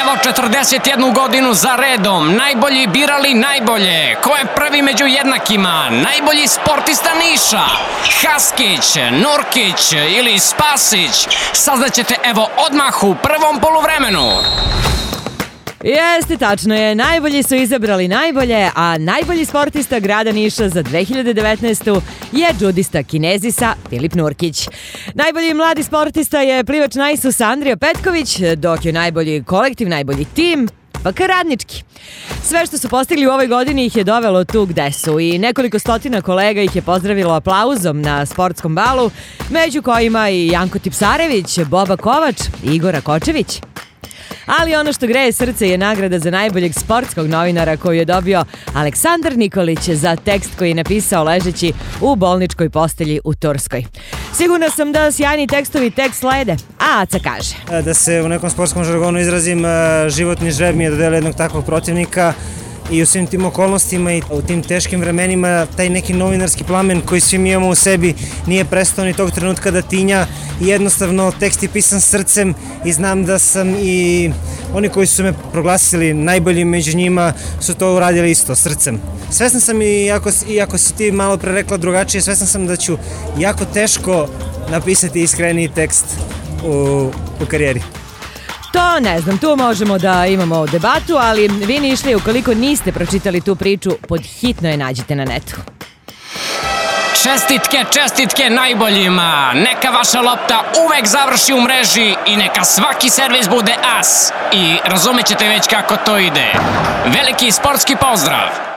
Evo 41 godinu za redom, najbolji birali najbolje. Ko je prvi među jednakima? Najbolji sportista Niša. Haskić, Nurkić ili Spasić? Saznaćete evo odmah u prvom poluvremenu. Jeste, tačno je. Najbolji su izabrali najbolje, a najbolji sportista grada Niša za 2019. je džudista kinezisa Filip Nurkić. Najbolji mladi sportista je plivač na Isus Andrija Petković, dok je najbolji kolektiv, najbolji tim FK Radnički. Sve što su postigli u ovoj godini ih je dovelo tu gde su i nekoliko stotina kolega ih je pozdravilo aplauzom na sportskom balu, među kojima i Janko Tipsarević, Boba Kovač i Igora Kočević. Ali ono što greje srce je nagrada za najboljeg sportskog novinara koju je dobio Aleksandar Nikolić za tekst koji je napisao ležeći u bolničkoj postelji u Turskoj. Sigurna sam da sjajni tekstovi tek slede, a Aca kaže. Da se u nekom sportskom žargonu izrazim, životni žreb mi je dodelio jednog takvog protivnika i u svim tim okolnostima i u tim teškim vremenima taj neki novinarski plamen koji svi mi imamo u sebi nije prestao ni tog trenutka da tinja i jednostavno tekst je pisan srcem i znam da sam i oni koji su me proglasili najboljim među njima su to uradili isto, srcem. Svestan sam iako si ti malo pre rekla drugačije, svestan sam da ću jako teško napisati iskreniji tekst u karijeri. To ne znam, tu možemo da imamo debatu, ali vi Nišlije, ukoliko niste pročitali tu priču, podhitno je nađite na netu. Čestitke najboljima. Neka vaša lopta uvek završi u mreži i neka svaki servis bude as. I razumit ćete već kako to ide. Veliki sportski pozdrav!